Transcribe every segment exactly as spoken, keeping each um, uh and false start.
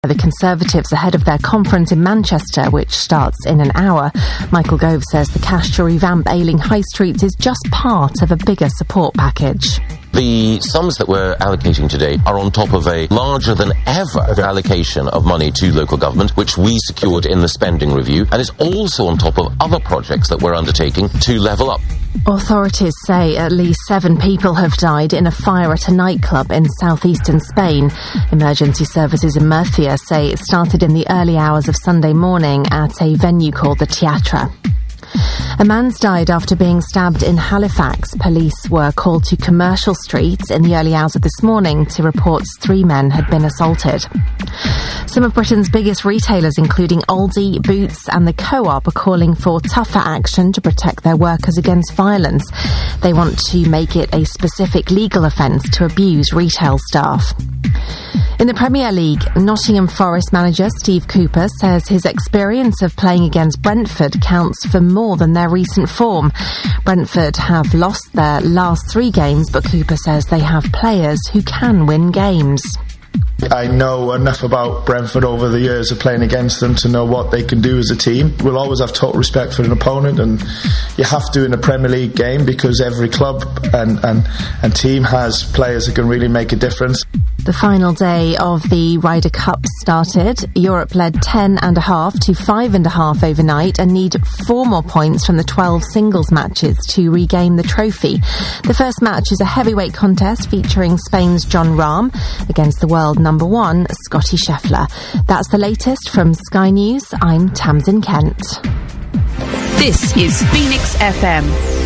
The Conservatives ahead of their conference in Manchester, which starts in an hour. Michael Gove says the cash to revamp ailing high streets is just part of a bigger support package. The sums that we're allocating today are on top of a larger than ever okay. allocation of money to local government, which we secured in the spending review, and it's also on top of other projects that we're undertaking to level up. Authorities say at least seven people have died in a fire at a nightclub in southeastern Spain. Emergency services in Murcia say it started in the early hours of Sunday morning at a venue called the Teatra. A man's died after being stabbed in Halifax. Police were called to Commercial Street in the early hours of this morning to report three men had been assaulted. Some of Britain's biggest retailers, including Aldi, Boots and the Co-op, are calling for tougher action to protect their workers against violence. They want to make it a specific legal offence to abuse retail staff. In the Premier League, Nottingham Forest manager Steve Cooper says his experience of playing against Brentford counts for more than their recent form. Brentford have lost their last three games, but Cooper says they have players who can win games. I know enough about Brentford over the years of playing against them to know what they can do as a team. We'll always have total respect for an opponent, and you have to in a Premier League game because every club and, and, and team has players that can really make a difference. The final day of the Ryder Cup started. Europe led ten and a half to five and a half overnight and need four more points from the twelve singles matches to regain the trophy. The first match is a heavyweight contest featuring Spain's John Rahm against the world number one, Scottie Scheffler. That's the latest from Sky News. I'm Tamsin Kent. This is Phoenix F M.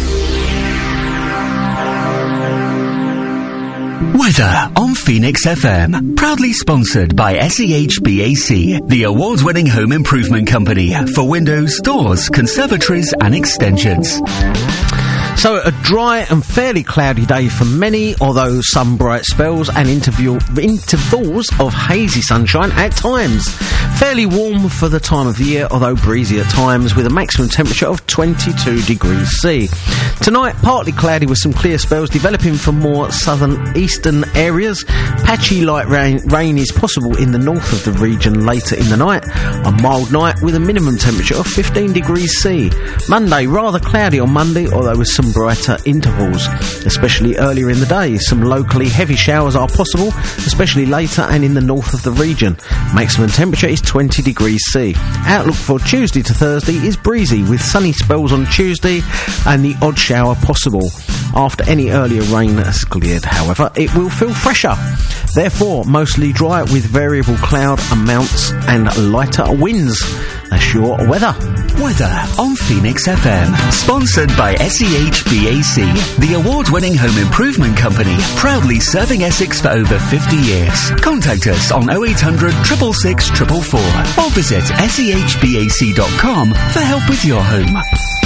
Weather on Phoenix F M, proudly sponsored by S E H B A C, the award-winning home improvement company for windows, doors, conservatories and extensions. So a dry and fairly cloudy day for many, although some bright spells and interview, intervals of hazy sunshine at times. Fairly warm for the time of the year, although breezy at times, with a maximum temperature of twenty-two degrees C. Tonight, partly cloudy with some clear spells developing from more southern eastern areas. Patchy light rain, rain is possible in the north of the region later in the night. A mild night with a minimum temperature of fifteen degrees C. Monday, rather cloudy on Monday, although with some brighter intervals, especially earlier in the day. Some locally heavy showers are possible, especially later and in the north of the region. Maximum temperature is twenty degrees C. Outlook for Tuesday to Thursday is breezy with sunny spells on Tuesday and the odd shower possible. After any earlier rain has cleared, however, it will feel fresher. Therefore, mostly dry with variable cloud amounts and lighter winds. That's your weather. Weather on Phoenix F M, sponsored by S E H B A C, the award-winning home improvement company, proudly serving Essex for over fifty years. Contact us on oh eight hundred, six six six, four four four or visit S E H B A C dot com for help with your home.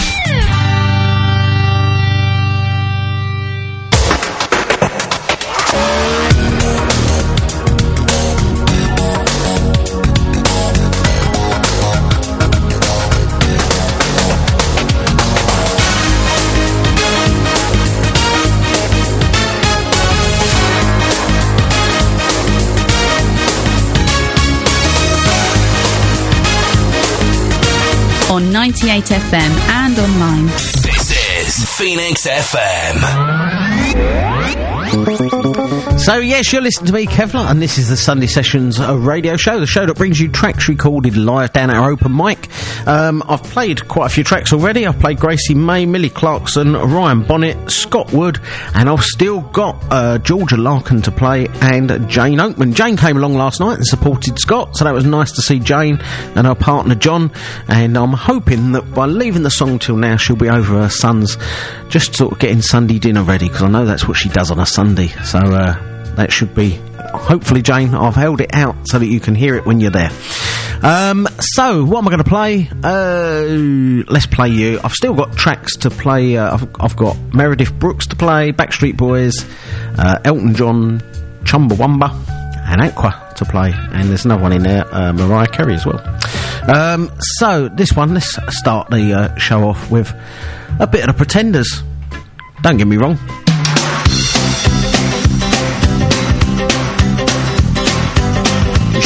On ninety-eight F M and online. This is Phoenix F M. So yes, you're listening to me, Kevlar, and this is the Sunday Sessions uh, radio show, the show that brings you tracks recorded live down at our open mic. Um, I've played quite a few tracks already. I've played Gracie May, Millie Clarkson, Ryan Bonnet, Scott Wood, and I've still got uh, Georgia Larkin to play and Jane Oakman. Jane came along last night and supported Scott, so that was nice to see Jane and her partner John, and I'm hoping that by leaving the song till now she'll be over her son's, just sort of getting Sunday dinner ready, because I know that's what she does on a Sunday. So uh, that should be, hopefully, Jane, I've held it out so that you can hear it when you're there. Um, so, what am I going to play? Uh, let's play you. I've still got tracks to play. Uh, I've, I've got Meredith Brooks to play, Backstreet Boys, uh, Elton John, Chumbawamba, and Aqua to play. And there's another one in there, uh, Mariah Carey as well. Um, so, this one, let's start the uh, show off with a bit of the Pretenders. Don't get me wrong.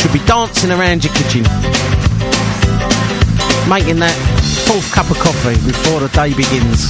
should be dancing around your kitchen, making that fourth cup of coffee before the day begins.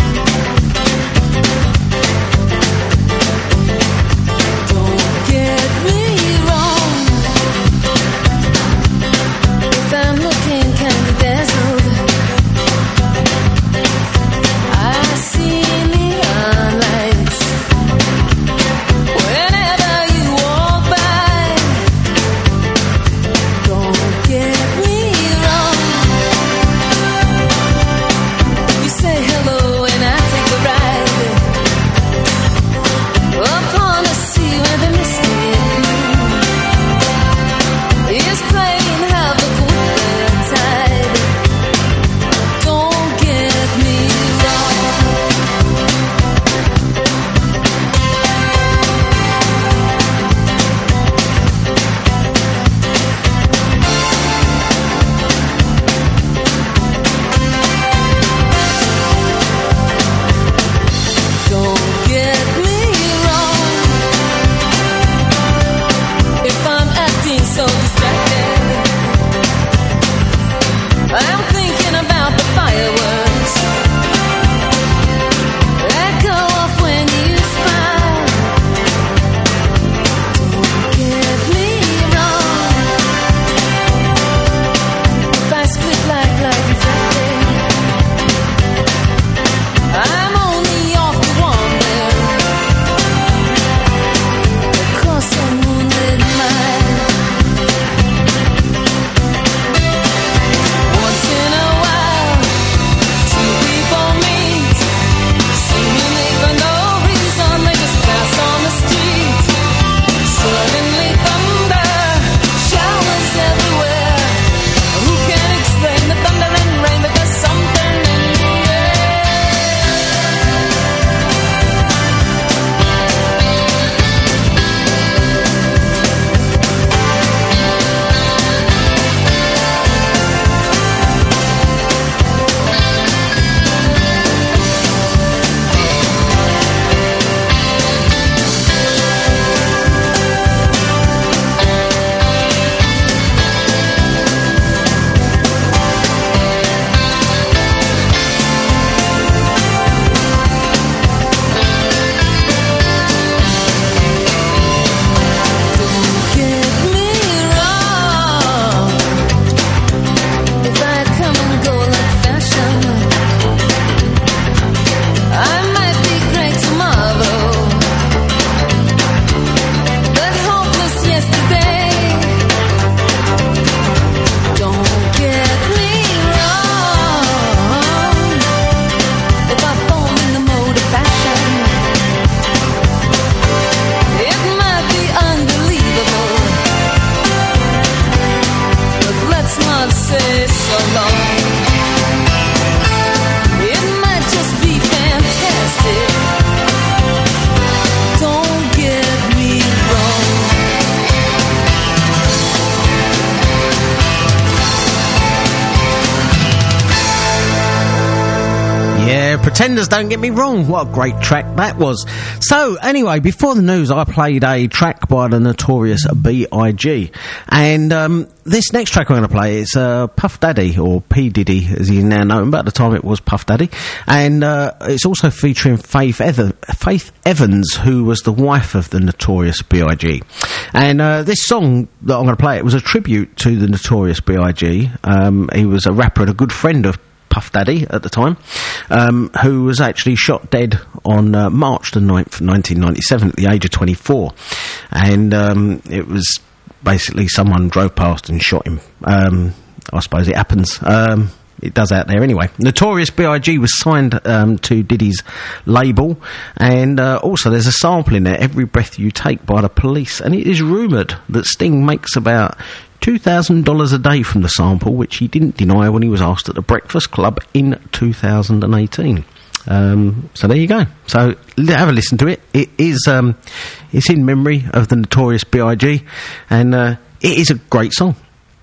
Pretenders, don't get me wrong. What a great track that was. So, anyway, before the news, I played a track by the Notorious B I G And um, this next track I'm going to play is uh, Puff Daddy, or P. Diddy, as he's now known, but at the time it was Puff Daddy. And uh, it's also featuring Faith, Ever- Faith Evans, who was the wife of the Notorious B I G And uh, this song that I'm going to play, it was a tribute to the Notorious B I G Um, he was a rapper and a good friend of Puff Daddy at the time, um, who was actually shot dead on uh, March the ninth, nineteen ninety-seven, at the age of twenty-four. And um, it was basically someone drove past and shot him. Um, I suppose it happens. Um, it does out there anyway. Notorious B I G was signed um, to Diddy's label, and uh, also there's a sample in there, Every Breath You Take, by the Police, and it is rumoured that Sting makes about two thousand dollars a day from the sample, which he didn't deny when he was asked at the Breakfast Club in two thousand eighteen. Um, so there you go. So have a listen to it. It is um, it's in memory of the Notorious B I G, and uh, it is a great song.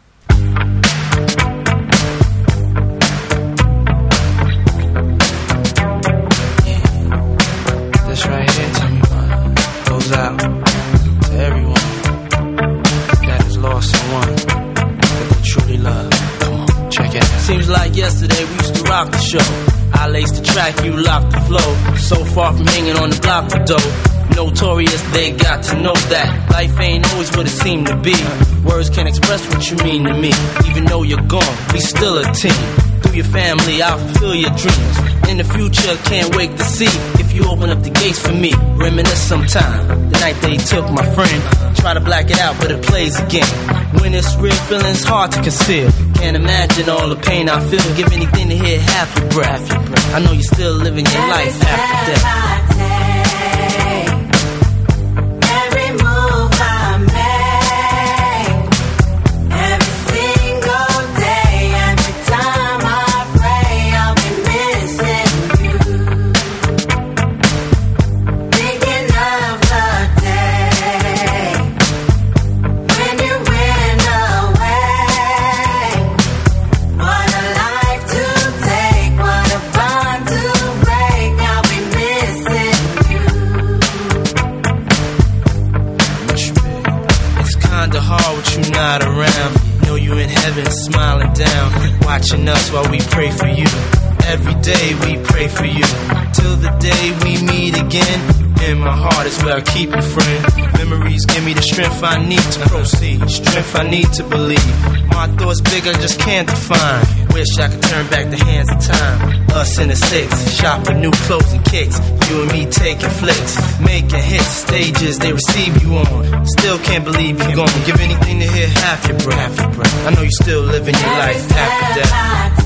This right here, twenty-one, goes out to everyone that is lost. Seems like yesterday we used to rock the show. I laced the track, you locked the flow. So far from hanging on the block for dough. Notorious, they got to know that life ain't always what it seemed to be. Words can't express what you mean to me. Even though you're gone, we still a team. Through your family, I'll fulfill your dreams. In the future, can't wait to see if you open up the gates for me. Reminisce sometime, the night they took my friend. Try to black it out, but it plays again. When it's real, feeling's hard to conceal. Can't imagine all the pain I feel. Give anything to hear half your breath. I know you're still living your life after death. Not around, know you in heaven smiling down, watching us while we pray for you. Every day we pray for you, till the day we meet again. In my heart is where I keep you, friend. Memories give me the strength I need to proceed, strength I need to believe. My thoughts big, I just can't define. Wish I could turn back the hands of time. Us in the six, shop for new clothes and kicks. You and me taking flicks, making hits, stages they receive you on. Still can't believe you're gone. Give anything to hear half your breath. I know you still living your life after death.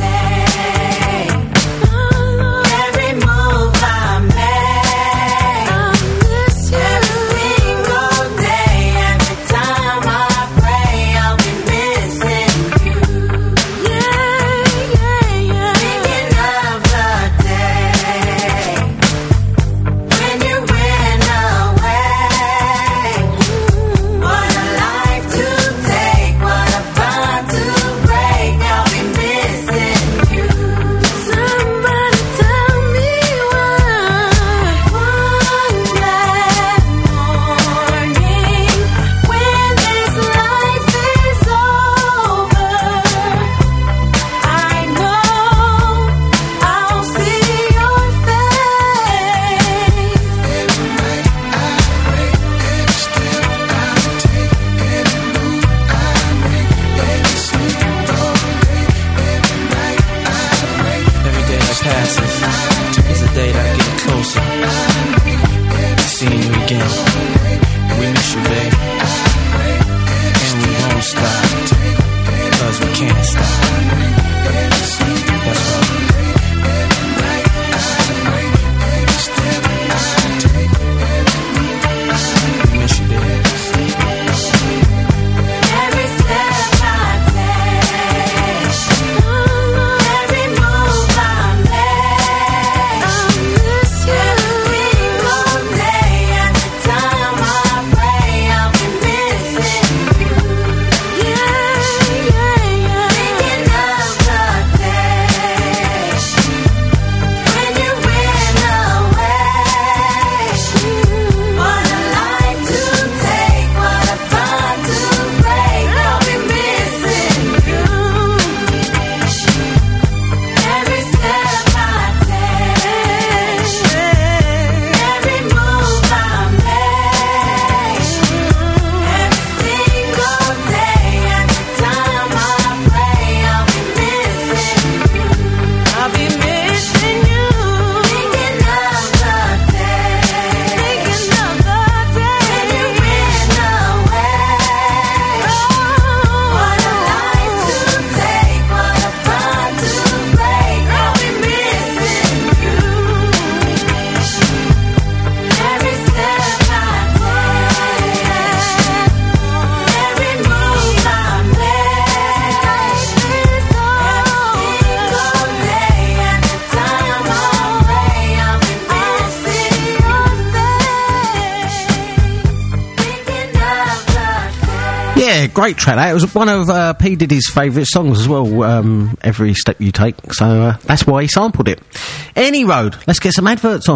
Great track. That it was one of uh, P Diddy's favourite songs as well. Um, Every Step You Take. So uh, that's why he sampled it. Any road. Let's get some adverts on.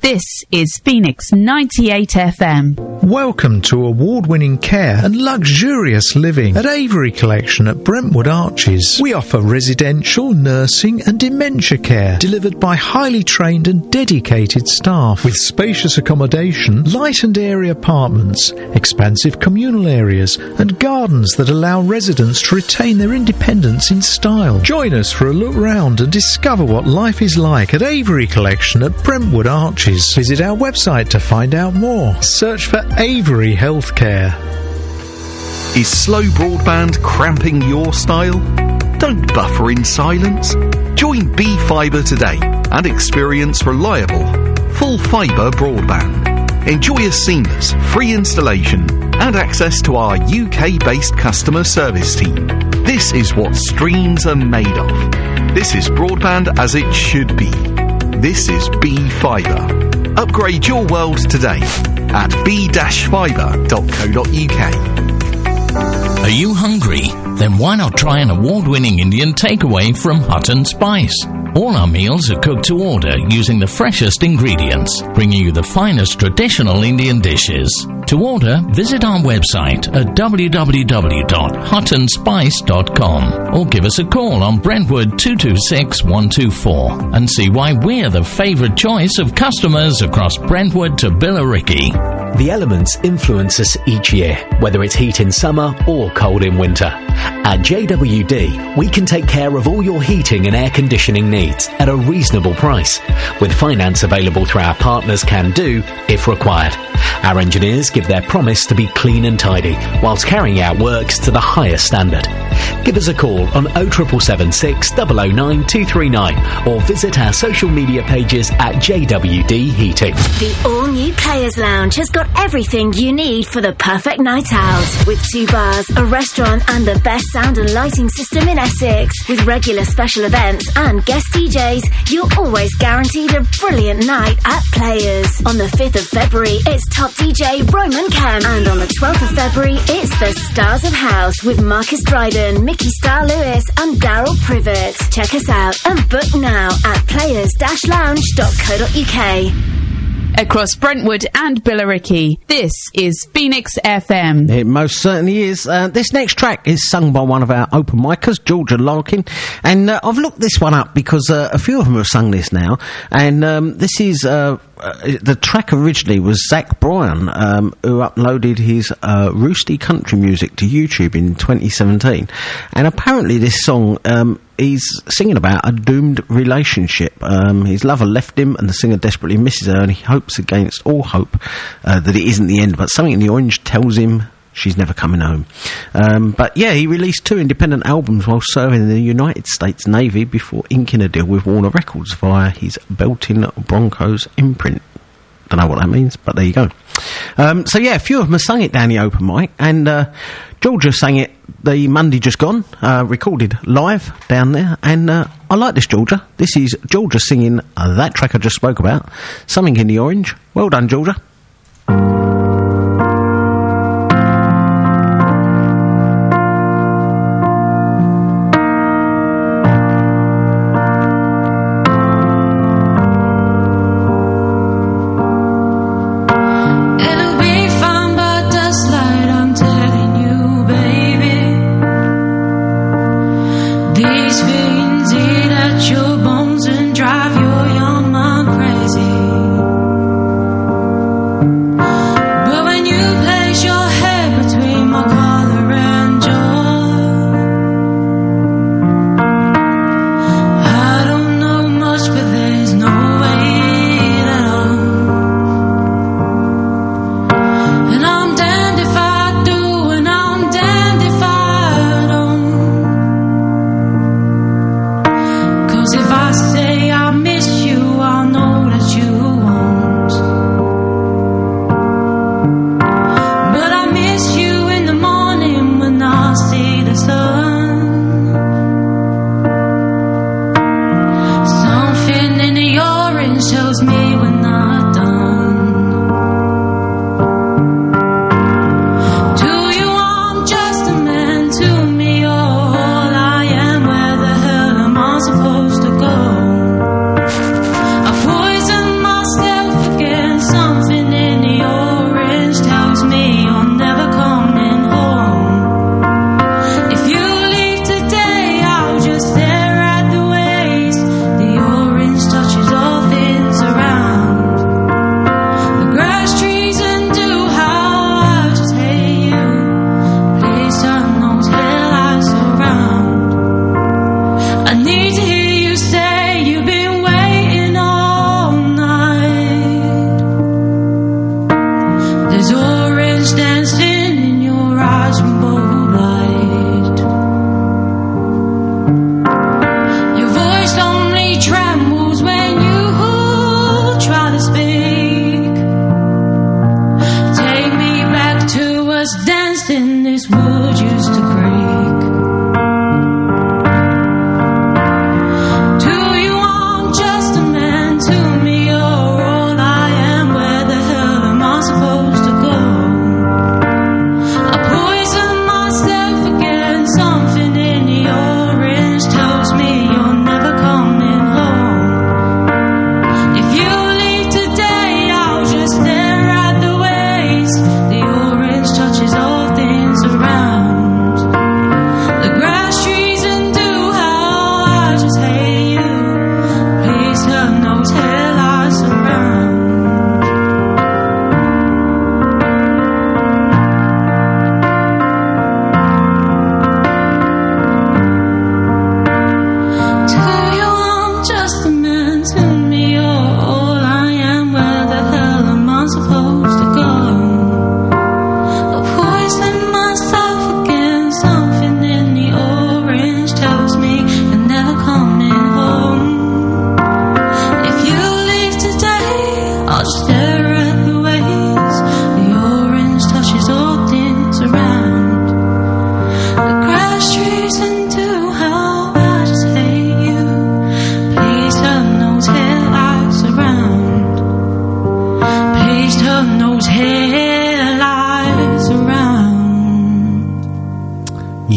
This is Phoenix ninety-eight F M. Welcome to award-winning care and luxurious living at Avery Collection at Brentwood Arches. We offer residential, nursing and dementia care delivered by highly trained and dedicated staff with spacious accommodation, light and airy apartments, expansive communal areas and gardens that allow residents to retain their independence in style. Join us for a look round and discover what life is like at Avery Collection at Brentwood Arches. Visit our website to find out more. Search for Avery Healthcare. Is slow broadband cramping your style? Don't buffer in silence. Join B Fibre today and experience reliable, full fibre broadband. Enjoy a seamless, free installation and access to our U K-based customer service team. This is what streams are made of. This is broadband as it should be. This is B Fibre. Upgrade your world today at b dash fibre dot co dot u k. Are you hungry? Then why not try an award-winning Indian takeaway from Hut and Spice? All our meals are cooked to order using the freshest ingredients, bringing you the finest traditional Indian dishes. To order, visit our website at w w w dot hut and spice dot com or give us a call on Brentwood two two six one two four and see why we're the favourite choice of customers across Brentwood to Billericay. The elements influence us each year, whether it's heat in summer or cold in winter. At J W D, we can take care of all your heating and air conditioning needs at a reasonable price, with finance available through our partners Can Do if required. Our engineers give their promise to be clean and tidy, whilst carrying out works to the highest standard. Give us a call on oh seven seven six, oh oh nine, two three nine or visit our social media pages at J W D Heating. The all-new Players Lounge has got everything you need for the perfect night out. With two bars, a restaurant and the best sound and lighting system in Essex. With regular special events and guest D Js, you're always guaranteed a brilliant night at Players. On the fifth of February, it's top D J Roman Kemp. And on the twelfth of February, it's the Stars of House with Marcus Dryden, Mickey Star Lewis and Daryl Privet. Check us out and book now at players dash lounge dot co dot u k. Across Brentwood and Billericay, this is Phoenix F M. It most certainly is. Uh, this next track is sung by one of our open micers, Georgia Larkin, and uh, I've looked this one up because uh, a few of them have sung this now, and um, this is... Uh, Uh, the track originally was Zach Bryan, um, who uploaded his uh, Roosty Country Music to YouTube in twenty seventeen. And apparently this song, um, he's singing about a doomed relationship. Um, his lover left him and the singer desperately misses her, and he hopes against all hope uh, that it isn't the end. But something in the orange tells him she's never coming home. Um, but yeah, he released two independent albums while serving in the United States Navy before inking a deal with Warner Records via his Belton Broncos imprint. Don't know what that means, but there you go. Um, so yeah, a few of them have sung it down the open mic, and uh, Georgia sang it the Monday just gone, uh, recorded live down there, and uh, I like this, Georgia. This is Georgia singing uh, that track I just spoke about, Something in the Orange. Well done, Georgia. Drive your young mind crazy.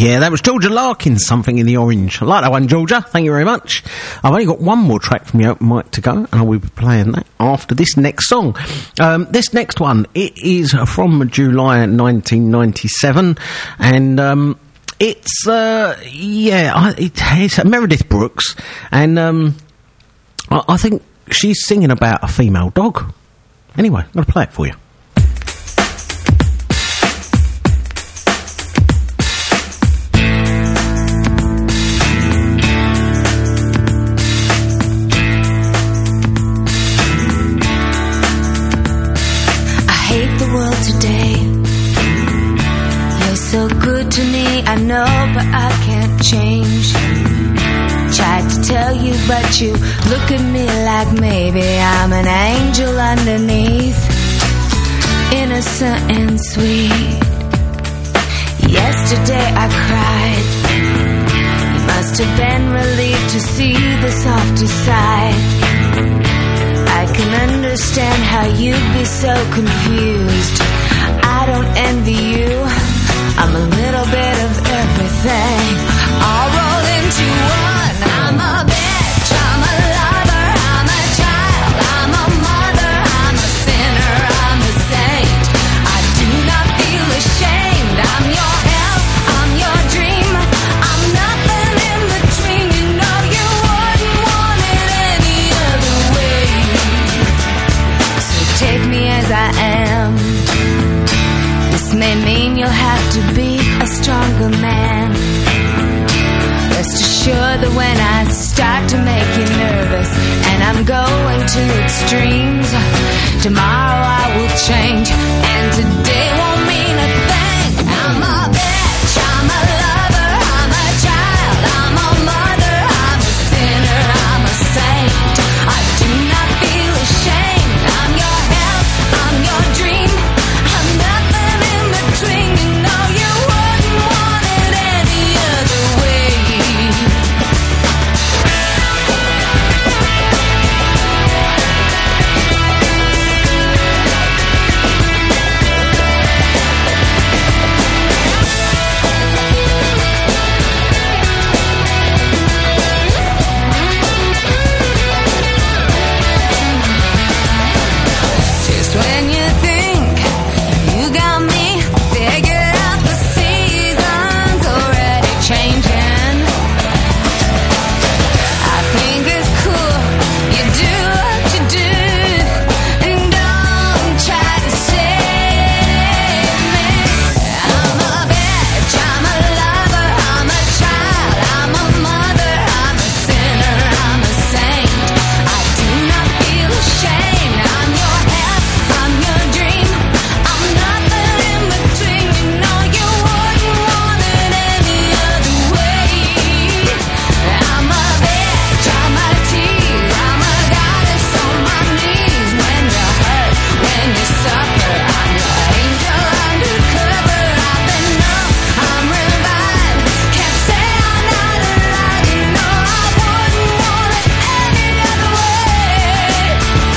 Yeah, that was Georgia Larkin, Something in the Orange. I like that one, Georgia. Thank you very much. I've only got one more track from the open mic to go, and I will be playing that after this next song. Um, this next one, it is from July nineteen ninety-seven, and um, it's, uh, yeah, it, it's Meredith Brooks, and um, I, I think she's singing about a female dog. Anyway, I'm going to play it for you. So good to me, I know, but I can't change. Tried to tell you, but you look at me like maybe I'm an angel underneath, innocent and sweet. Yesterday I cried. You must have been relieved to see the softer side. I can understand how you'd be so confused. I don't envy you. I'm a little bit of everything, all rolled into one. I'm a bitch, I'm a lover, I'm a child, I'm a mother, I'm a sinner, I'm a saint. I do not feel ashamed. I'm your help, I'm your dream, I'm nothing in between. You know you wouldn't want it any other way. So take me as I am. This may mean you'll have to be a stronger man. Rest assured that when I start to make you nervous and I'm going to extremes, tomorrow I will change and today won't mean a thing. I'm a bitch, I'm a lover, I'm a child, I'm a mother, I'm a sinner, I'm a saint. I do not feel ashamed. I'm your help, I'm your dream, I'm nothing in between. You know you wouldn't want it any other way. Just when you think you got me figured out, the season's already changing. I think it's cool you do what you do, and don't try to save me. I'm a bitch, I'm a lover, I'm a child, I'm a mother, I'm a sinner, I'm a saint. I do not feel ashamed. I'm your help, I'm your dream, I'm nothing in between. You know you wouldn't want it any other way. I'm a bitch, I'm a tease, I'm a goddess on my knees. When you hurt, when you suffer, I'm your angel undercover. I've been numb, I'm revived, can't say I'm not alive. You know I wouldn't want it any other way.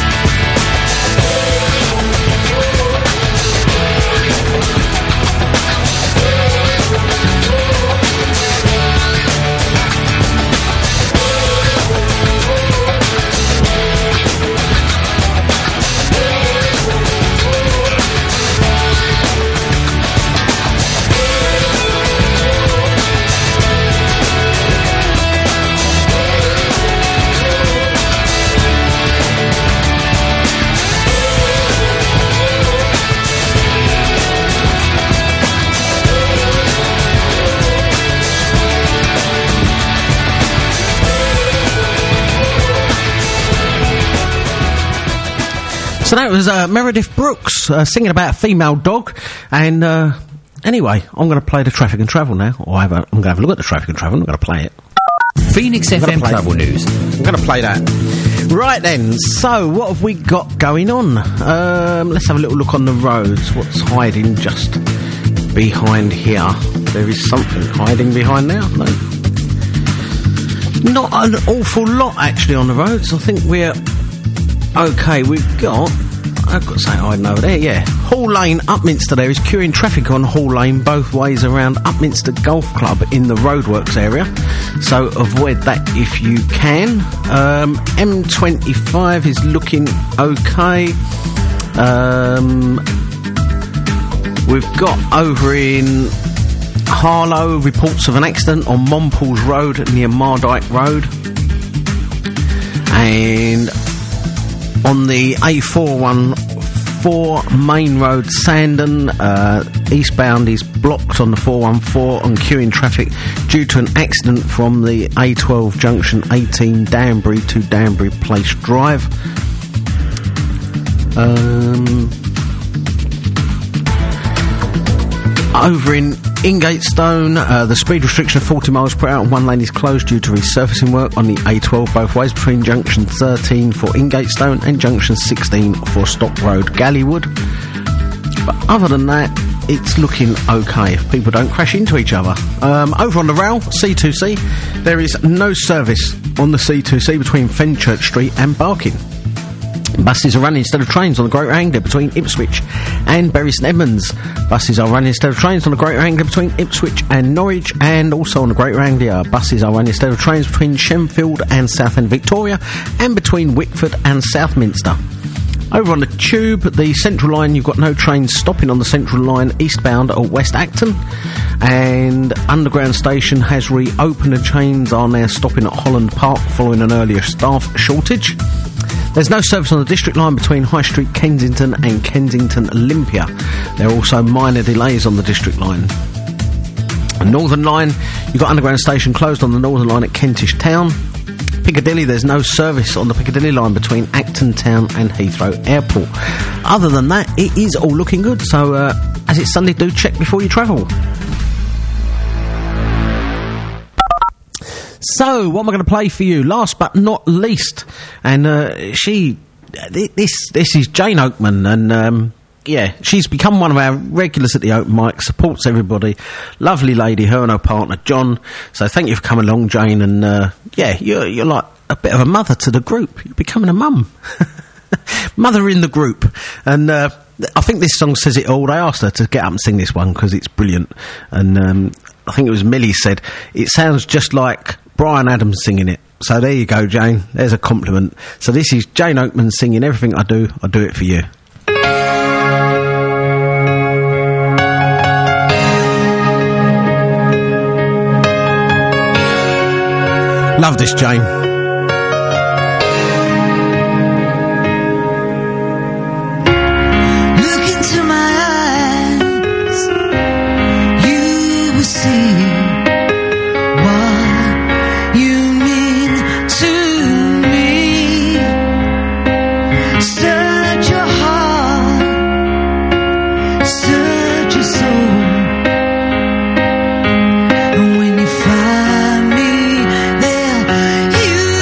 So that was uh, Meredith Brooks uh, singing about a female dog. And uh, anyway, I'm going to play the traffic and travel now. Or I have a, I'm going to have a look at the traffic and travel. I'm going to play it. Phoenix F M Travel News. I'm going to play that. Right then, so what have we got going on? Um, let's have a little look on the roads. What's hiding just behind here? There is something hiding behind there. No. Not an awful lot actually on the roads. I think we're okay. We've got I've got to say hiding over there, yeah. Hall Lane, Upminster, there is queuing traffic on Hall Lane both ways around Upminster Golf Club in the roadworks area, so avoid that if you can. Um, M twenty-five is looking okay. Um, we've got over in Harlow reports of an accident on Monpools Road near Mardyke Road. And on the A four one four Main Road, Sandon, uh, eastbound is blocked on the four one four on queuing traffic due to an accident from the A twelve junction eighteen Danbury to Danbury Place Drive. Um, over in Ingatestone, uh, the speed restriction of forty miles per hour on one lane is closed due to resurfacing work on the A twelve both ways between junction thirteen for Ingatestone and junction sixteen for Stock Road, Gallywood. But other than that, it's looking okay if people don't crash into each other. Um, over on the rail, C two C, there is no service on the C two C between Fenchurch Street and Barking. Buses are running instead of trains on the Greater Anglia between Ipswich and Bury St Edmunds. Buses are running instead of trains on the Greater Anglia between Ipswich and Norwich, and also on the Greater Anglia. Buses are running instead of trains between Shenfield and Southend Victoria, and between Wickford and Southminster. Over on the Tube, the Central Line, you've got no trains stopping on the Central Line eastbound at West Acton, and Underground Station has reopened and trains are now stopping at Holland Park following an earlier staff shortage. There's no service on the District Line between High Street Kensington and Kensington Olympia. There are also minor delays on the District Line. Northern Line, you've got Underground Station closed on the Northern Line at Kentish Town. Piccadilly, there's no service on the Piccadilly Line between Acton Town and Heathrow Airport. Other than that, it is all looking good, so uh, as it's Sunday, do check before you travel. So, what am I going to play for you? Last but not least, and uh, she, this this is Jane Oakman, and um, yeah, she's become one of our regulars at the open mic, supports everybody, lovely lady, her and her partner John. So thank you for coming along, Jane, and uh, yeah, you're you're like a bit of a mother to the group. You're becoming a mum, mother in the group, and uh, I think this song says it all. They asked her to get up and sing this one because it's brilliant, and um, I think it was Millie said it sounds just like Bryan Adams singing it. So there you go, Jane. There's a compliment. So this is Jane Oakman singing Everything I Do, I Do It For You. Love this, Jane. You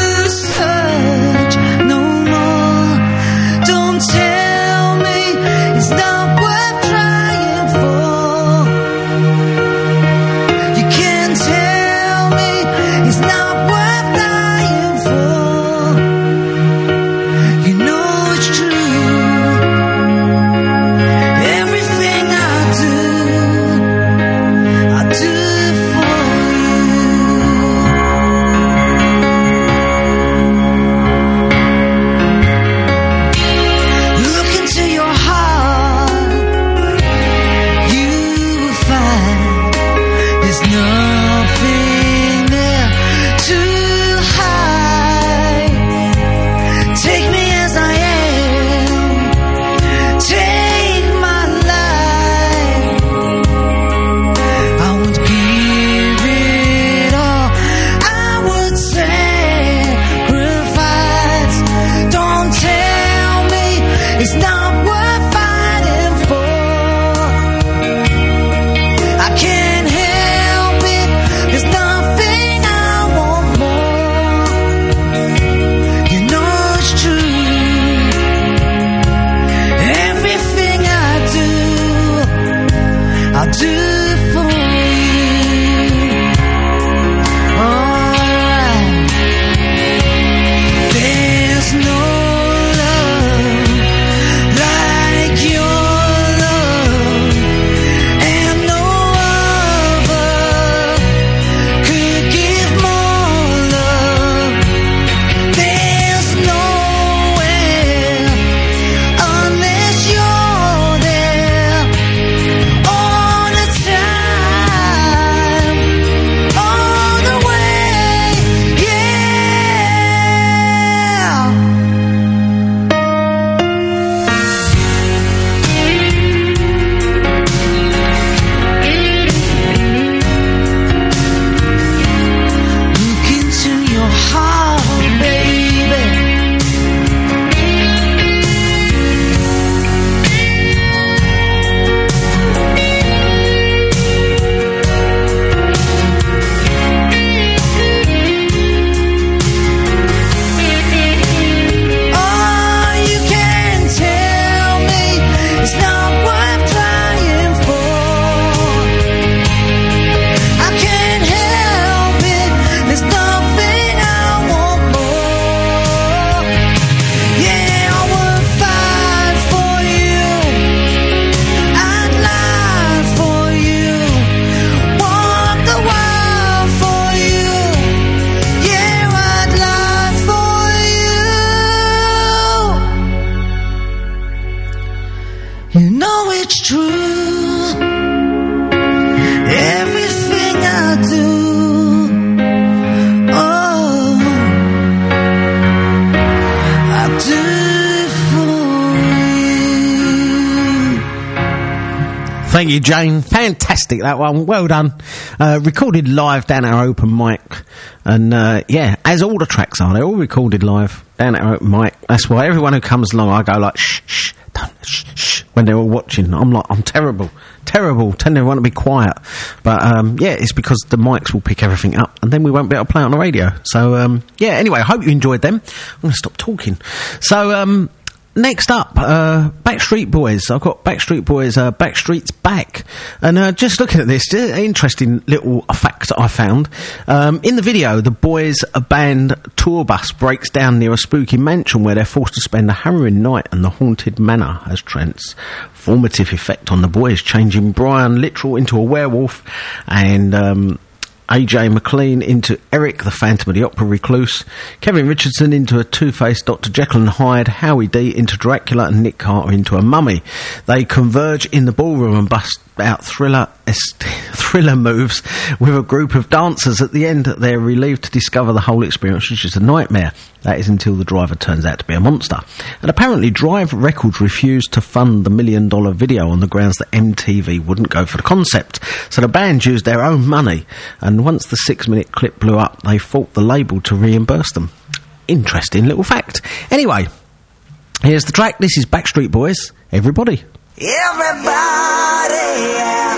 Thank you, Jane. Fantastic, that one. Well done. Uh, recorded live down at our open mic. And, uh, yeah, as all the tracks are, they're all recorded live down at our open mic. That's why everyone who comes along, I go like, shh, shh, don't, shh, shh, when they're all watching. I'm like, I'm terrible. Terrible. Telling everyone to be quiet. But, um, yeah, it's because the mics will pick everything up and then we won't be able to play it on the radio. So, um, yeah, anyway, I hope you enjoyed them. I'm going to stop talking. So, um... next up, uh, Backstreet Boys. I've got Backstreet Boys, uh, Backstreet's Back. And uh, just looking at this, interesting little fact that I found. Um, in the video, the boys' a band tour bus breaks down near a spooky mansion where they're forced to spend a harrowing night, and the haunted manor has transformative effect on the boys, changing Brian Littrell into a werewolf, and um, A J McLean into Eric, the Phantom of the Opera recluse, Kevin Richardson into a two-faced Doctor Jekyll and Hyde, Howie D into Dracula, and Nick Carter into a mummy. They converge in the ballroom and bust out thriller thriller moves with a group of dancers. At the end, they're relieved to discover the whole experience was just a nightmare. That is until the driver turns out to be a monster. And apparently Drive Records refused to fund the million dollar video on the grounds that M T V wouldn't go for the concept. So the band used their own money, and once the six minute clip blew up, they fought the label to reimburse them. Interesting little fact. Anyway, here's the track. This is Backstreet Boys. Everybody. Everybody, yeah.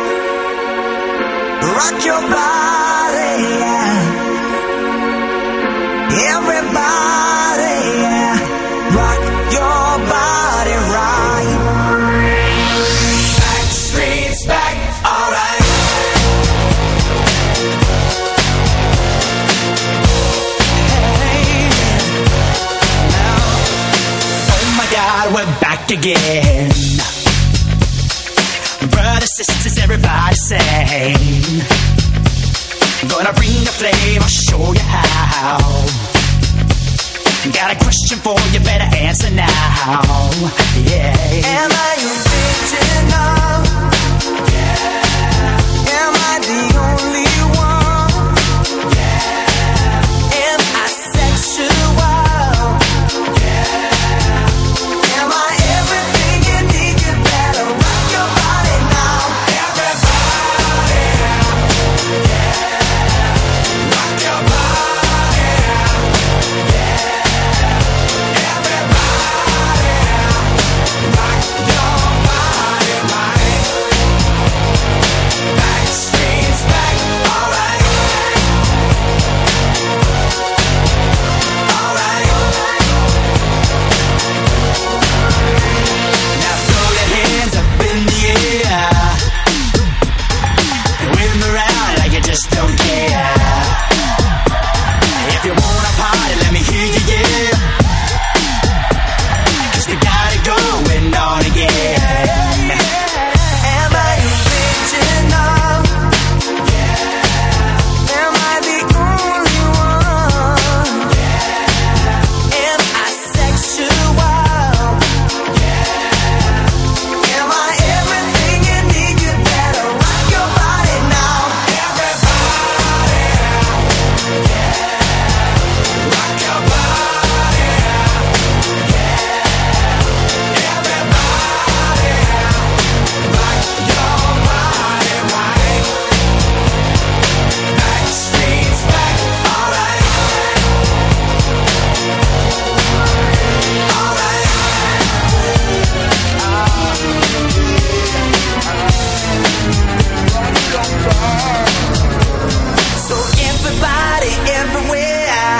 Rock your body, yeah. Everybody, yeah. Rock your body right. Backstreet's back, alright. Hey, now, oh my God, we're back again. Brothers, sisters, everybody sing. Gonna bring the flame, I'll show you how. Got a question for you, better answer now. Yeah. Am I original? Yeah. Am I the only one? Yeah. Am I sexual? Yeah. Am I everything you need? You better rock your body now. Everybody, yeah. Rock your body, yeah. Just don't care. If you wanna party, let me hear you, yeah. 'Cause we got it going on again. Am I original? Yeah. Am I the only one? Yeah. Am I sexual? Yeah. Am I everything you need? You better rock your body now. So everybody, everywhere,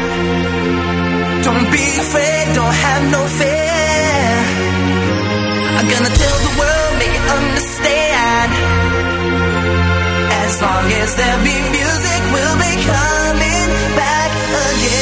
don't be afraid, don't have no fear. I'm gonna tell the world, make it understand. As long as there be music, we'll be coming back again.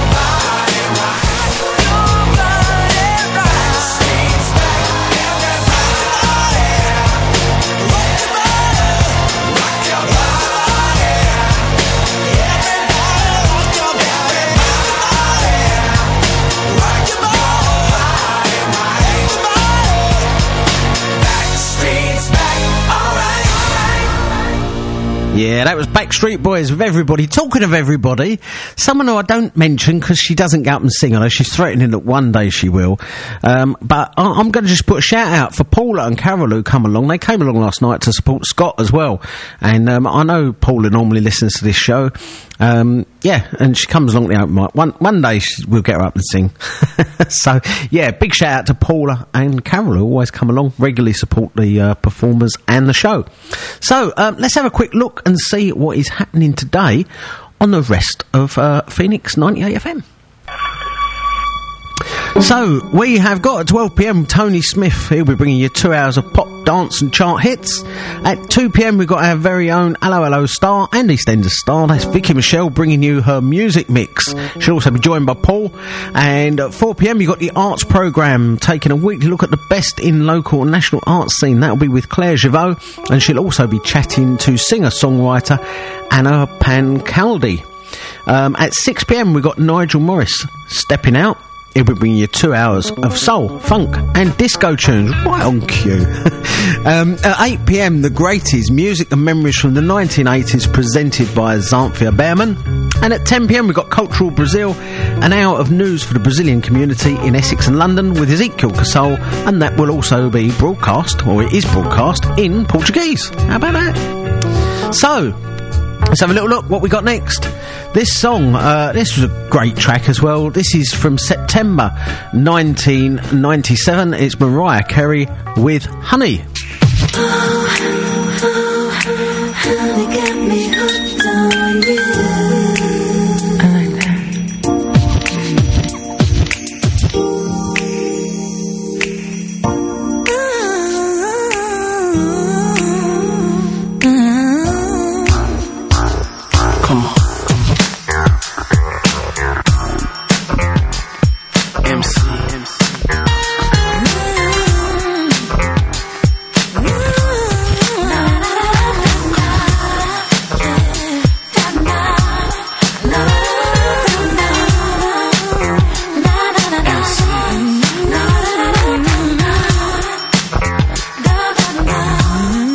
Everybody Yeah, that was Backstreet Boys with Everybody. Talking of everybody, someone who I don't mention because she doesn't go up and sing on her. She's threatening that one day she will. Um, but I- I'm going to just put a shout out for Paula and Carol who come along. They came along last night to support Scott as well. And um, I know Paula normally listens to this show. Um, yeah, and she comes along the open mic. One, one day she, we'll get her up and sing. So, yeah, big shout out to Paula and Carol who always come along, regularly support the uh, performers and the show. So, um, let's have a quick look and see what is happening today on the rest of uh, Phoenix ninety-eight F M. So, we have got at twelve p m Tony Smith. He'll be bringing you two hours of pop, dance and chart hits. At two p m we've got our very own Hello Hello star and EastEnders star. That's Vicky Michelle bringing you her music mix. She'll also be joined by Paul. And at four p m you've got the arts programme, taking a weekly look at the best in local and national arts scene. That'll be with Claire Giveau. And she'll also be chatting to singer-songwriter Anna Pancaldi. Um, at six p m we've got Nigel Morris stepping out. He'll be bringing you two hours of soul, funk and disco tunes right on cue. um, at eight p m, the greaties, music and memories from the nineteen eighties presented by Xanthia Behrman. And at ten p m, we've got Cultural Brazil, an hour of news for the Brazilian community in Essex and London with Ezekiel Casal, and that will also be broadcast, or it is broadcast, in Portuguese. How about that? So, let's have a little look what we got next. This song, uh, this was a great track as well. This is from September nineteen ninety-seven. It's Mariah Carey with Honey. Oh, oh, honey got me hooked on you. I like that. Come on. Mm-hmm.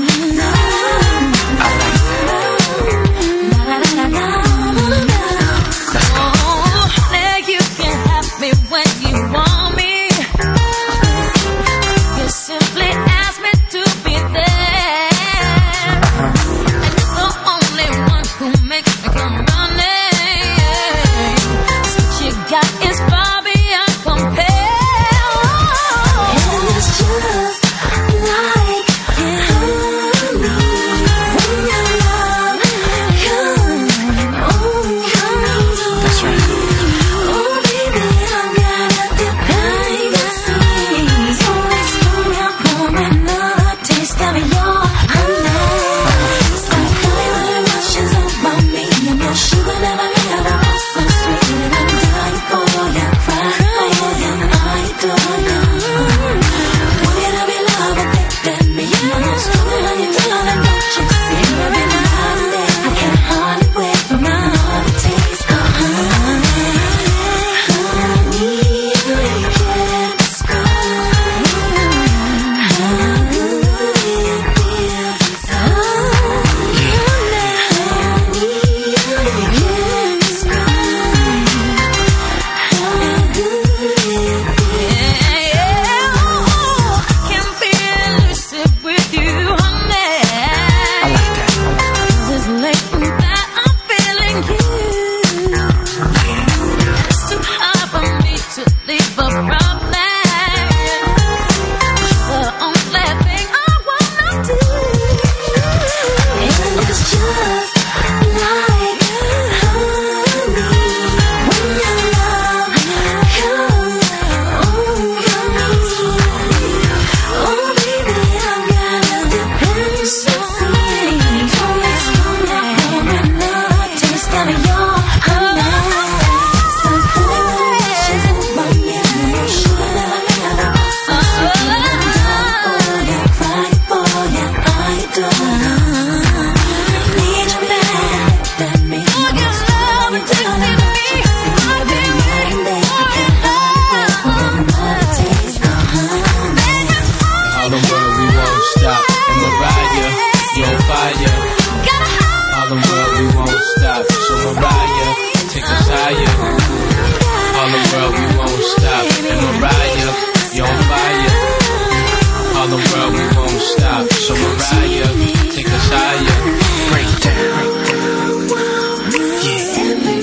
won't stop. So Mariah, take us higher. Break down. Yeah.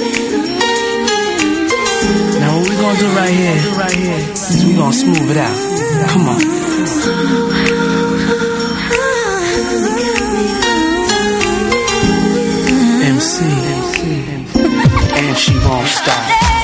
Now what we gonna do right here, right here is we gonna smooth it out. Come on. M C, and she won't stop.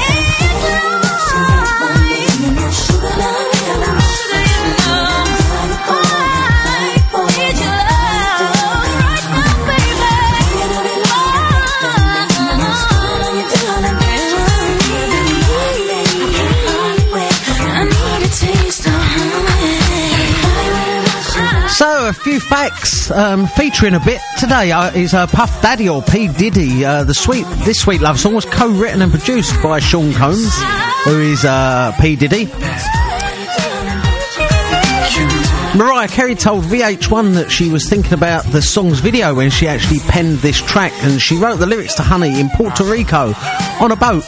So, a few facts um, featuring a bit today uh, is uh, Puff Daddy or P. Diddy. Uh, the sweet, this sweet love song was co-written and produced by Sean Combs, who is uh, P. Diddy. Mariah Carey told V H one that she was thinking about the song's video when she actually penned this track, and she wrote the lyrics to Honey in Puerto Rico on a boat.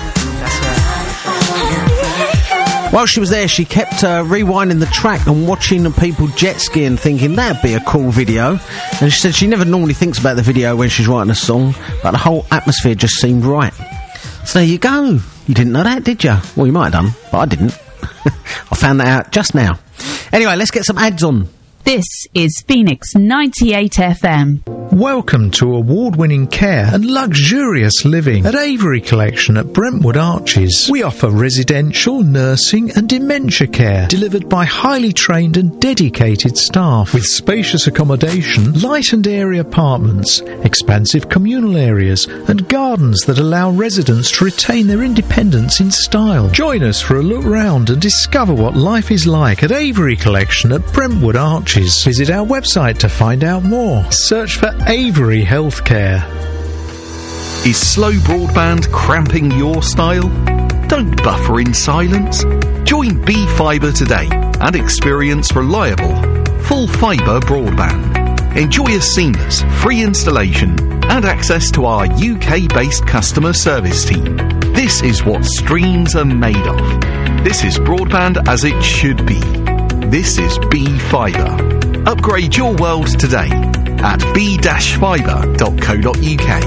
While she was there, she kept uh, rewinding the track and watching the people jet skiing, thinking that'd be a cool video. And she said she never normally thinks about the video when she's writing a song, but the whole atmosphere just seemed right. So there you go. You didn't know that, did you? Well, you might have done, but I didn't. I found that out just now. Anyway, let's get some ads on. This is Phoenix ninety-eight F M. Welcome to award-winning care and luxurious living at Avery Collection at Brentwood Arches. We offer residential, nursing and dementia care delivered by highly trained and dedicated staff with spacious accommodation, light and airy apartments, expansive communal areas and gardens that allow residents to retain their independence in style. Join us for a look round and discover what life is like at Avery Collection at Brentwood Arches. Visit our website to find out more. Search for Avery Healthcare. Is slow broadband cramping your style? Don't buffer in silence. Join B Fibre today and experience reliable, full fibre broadband. Enjoy a seamless, free installation and access to our U K-based customer service team. This is what streams are made of. This is broadband as it should be. This is B Fibre. Upgrade your world today at b dash fibre dot co dot u k.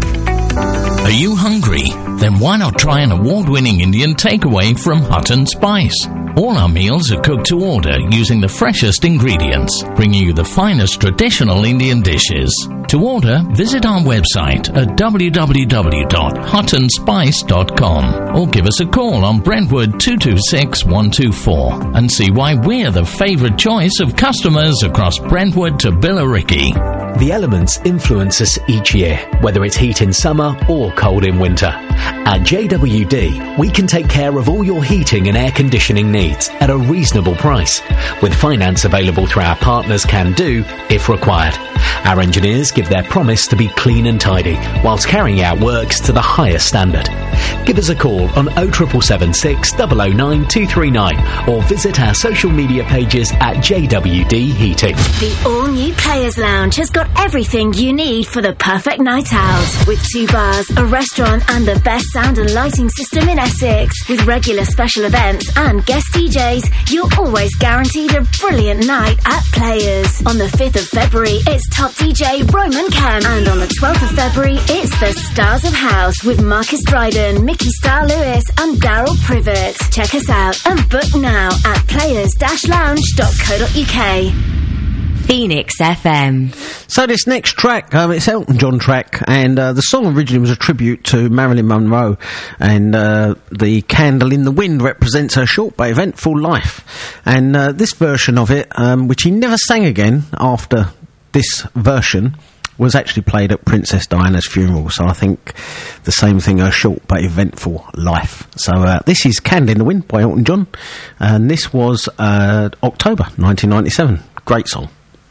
Are you hungry? Then why not try an award-winning Indian takeaway from Hut and Spice? All our meals are cooked to order using the freshest ingredients, bringing you the finest traditional Indian dishes. To order, visit our website at w w w dot hut and spice dot com or give us a call on Brentwood two two six one two four and see why we're the favourite choice of customers across Brentwood to Billericay. The elements influence us each year, whether it's heat in summer or cold in winter. At J W D, we can take care of all your heating and air conditioning needs at a reasonable price, with finance available through our partners Can Do if required. Our engineers give their promise to be clean and tidy whilst carrying out works to the highest standard. Give us a call on oh seven seven six, zero zero nine two three nine or visit our social media pages at J W D Heating. The all-new Players Lounge has got everything you need for the perfect night out. With two bars, a restaurant and the best sound and lighting system in Essex. With regular special events and guest D Js, you're always guaranteed a brilliant night at Players. On the fifth of February, it's top D J Roman Kemp. And on the twelfth of February, it's the Stars of House with Marcus Dryden, Mickey Star Lewis and Daryl Privet. Check us out and book now at players dash lounge dot co dot u k. Phoenix F M. So this next track, um, it's Elton John track, and uh, the song originally was a tribute to Marilyn Monroe, and uh, the candle in the wind represents her short but eventful life. And uh, this version of it, um, which he never sang again after this version, was actually played at Princess Diana's funeral. So I think the same thing, her short but eventful life. So uh, this is Candle in the Wind by Elton John, and this was uh, October nineteen ninety-seven. Great song.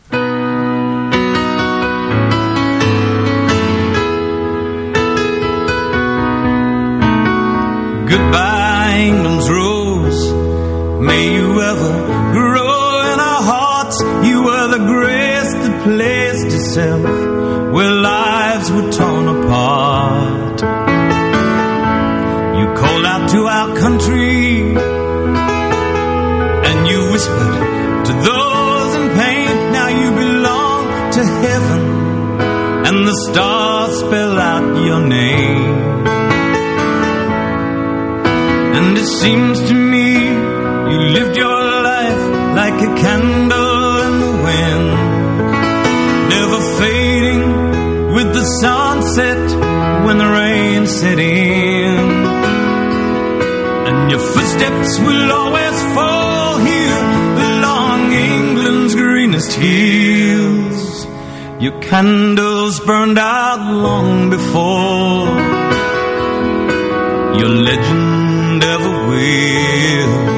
Goodbye, England's rose. May you ever grow in our hearts. You were the grace that placed itself where lives were torn apart. You called out to our country and you whispered to those in pain, to heaven and the stars spell out your name. And it seems to me you lived your life like a candle in the wind, never fading with the sunset when the rain set in. And your footsteps will always fall here along England's greenest hills. Your candles burned out long before your legend ever will.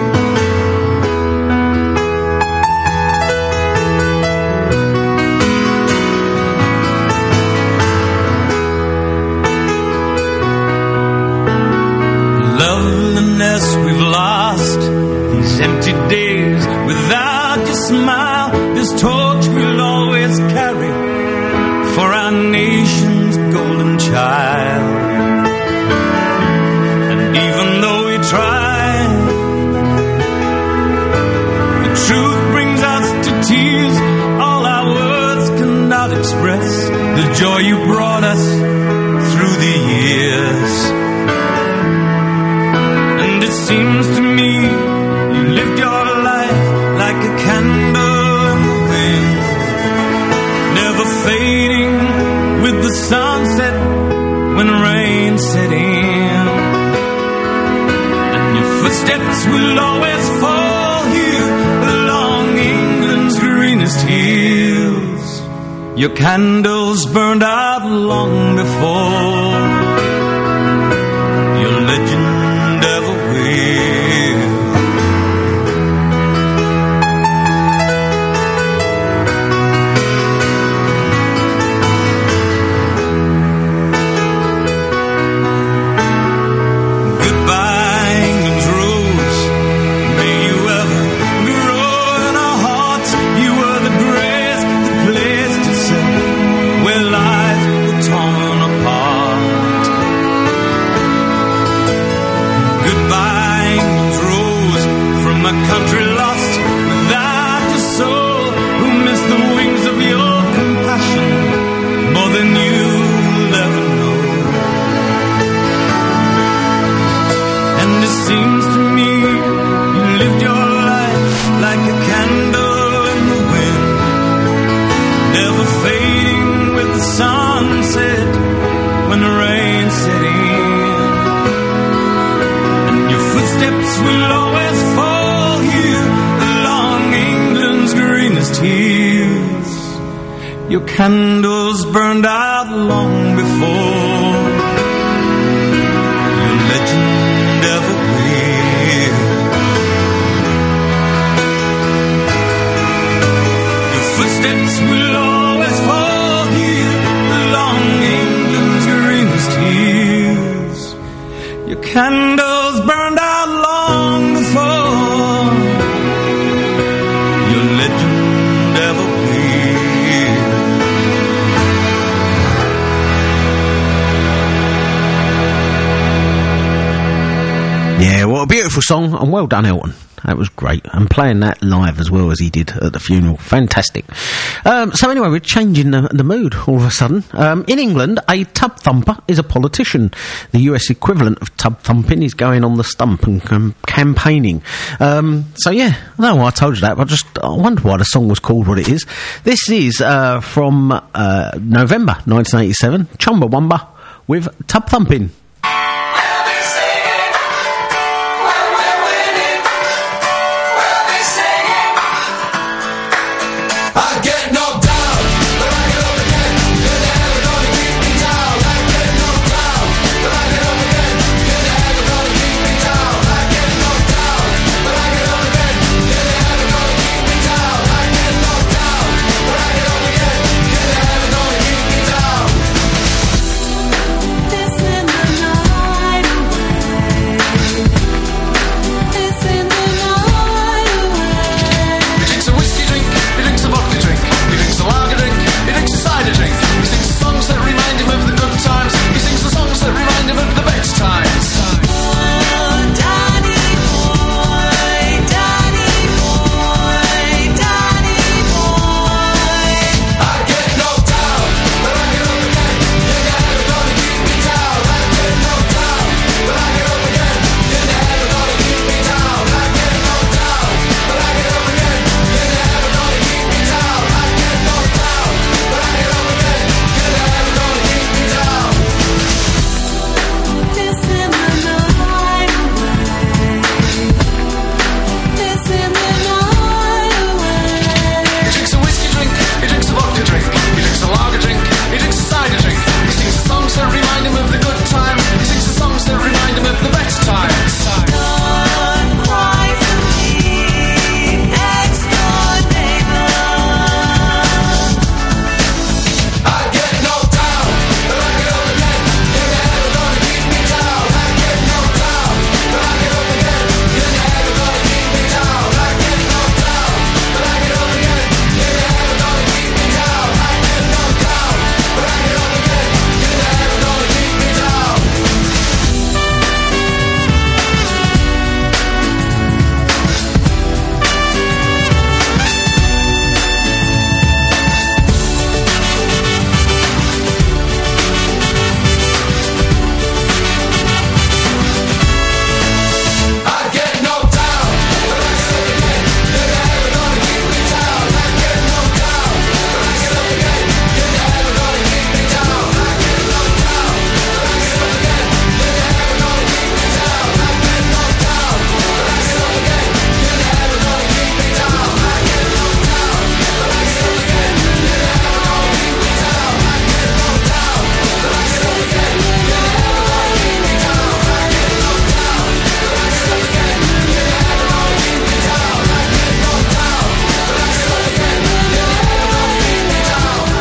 Loveliness we've lost, these empty days without your smile, this torch we'll always carry for our nation's golden child. And even though we try, the truth brings us to tears. All our words cannot express the joy you brought us through the years. It seems to me you lived your life like a candle in the wind, never fading with the sunset when rain set in. And your footsteps will always fall here along England's greenest hills. Your candles burned out long before your legend ever will. Goodbye, England's rose. May you ever grow in our hearts. You were the grace that placed itself where lives were torn apart. Goodbye, England's rose, from a country lost without your soul, who missed the wings of your compassion more than you'll ever know. And it seems to me you lived your life like a candle in the wind, never fading with the sunset when the rain set in. And your footsteps will always fall here along England's greenest hills. Your candles burned out long before your legend ever will. Your footsteps will always fall here along England's greenest hills. Your candles burned out long before your legend ever will. Yeah, what a beautiful song, and well done, Elton. That was great. And playing that live as well as he did at the funeral. Fantastic. Um, so anyway, we're changing the, the mood all of a sudden. Um, in England, a tub thumper is a politician. The U S equivalent of tub thumping is going on the stump and um, campaigning. Um, so yeah, I don't know why I told you that, but I just I wonder why the song was called what it is. This is uh, from uh, November nineteen eighty-seven, Chumbawamba with Tub Thumping. This in the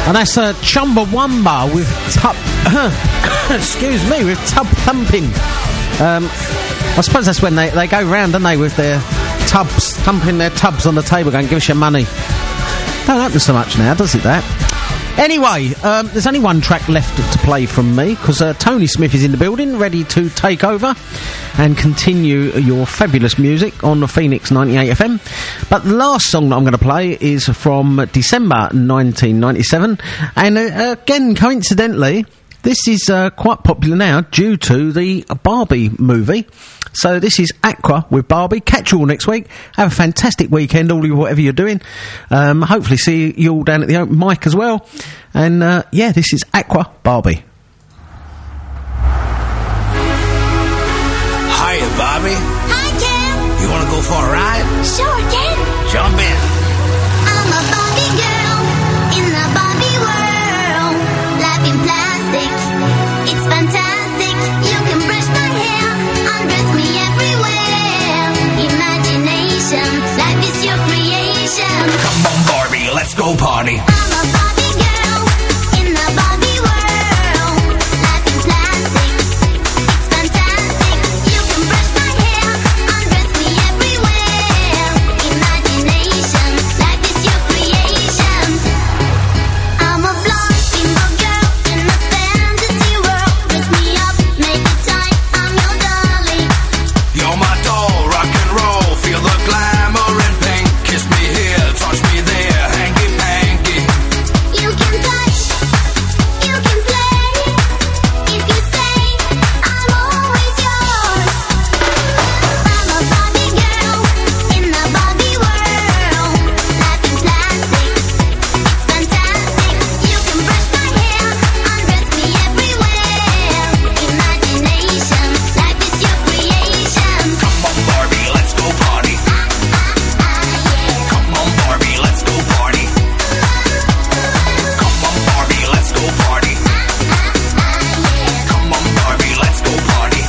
And that's uh, Chumbawamba with tub... excuse me, with tub thumping. Um, I suppose that's when they, they go round, don't they, with their tubs, thumping their tubs on the table going, give us your money. Don't happen so much now, does it, that? Anyway, um, there's only one track left to play from me, because uh, Tony Smith is in the building, ready to take over and continue your fabulous music on the Phoenix ninety-eight F M. But the last song that I'm going to play is from December nineteen ninety-seven, and uh, again, coincidentally, this is uh, quite popular now due to the Barbie movie. So this is Aqua with Barbie. Catch you all next week. Have a fantastic weekend, all of you, whatever you're doing. Um, hopefully see you all down at the open mic as well. And uh, yeah, this is Aqua, Barbie. Hiya, Barbie. Hi, Ken. You want to go for a ride? Sure, Ken. Jump in. I'm a Barbie girl in the Barbie world. Life in plastic, it's fantastic. You can brush my hair, undress me everywhere. Imagination, life is your creation. Come on, Barbie, let's go party. I'm a Barbie girl in the Barbie world. Life in plastic, it's fantastic. You can brush my hair, undress me everywhere. Imagination, life is your creation. I'm a blonde single girl in a fantasy world. Dress me up, make it tight, I'm your darling. You're my doll, rock and roll. Feel the glamour and pink. Kiss me here, touch me there, hanky panky. You can touch, you can play. If you say, I'm always yours. I'm a Barbie girl in the Barbie world. Life in plastic, it's fantastic. You can brush my hair, undress me everywhere. Imagination, life is your creation. Come on, Barbie, let's go party. Come on, Barbie, let's go party. Come on, Barbie, let's go party. Come on, Barbie, let's go party.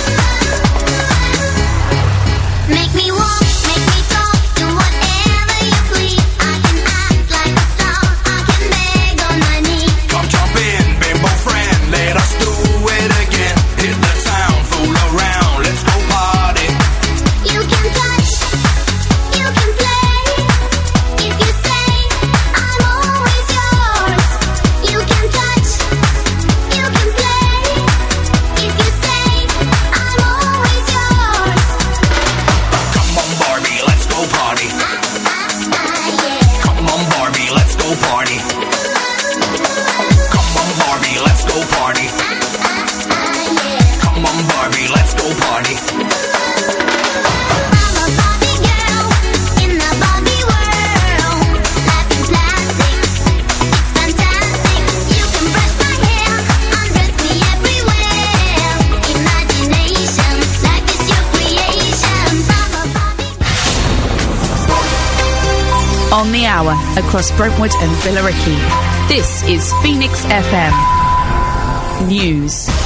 Make me walk, make me talk, do whatever you please. I can act like a star, I can beg on my knees. Come jump in, bimbo friend, let us do it again. Hit the town, fool around, let's go party. You can touch, you can play. If you say, I'm always yours. You can touch, you can play. If you say, I'm always yours. Come on, Barbie, let's go party. Come on, Barbie, let's go party. Come on, Barbie, let's go party. Come on, Barbie, let's go party. I'm a Barbie girl in the Barbie world. Life in plastic, it's fantastic. You can brush my hair, undress me everywhere. Imagination, life is your creation. I'm a Barbie. On the hour, across Brentwood and Billericay. This is Phoenix F M News.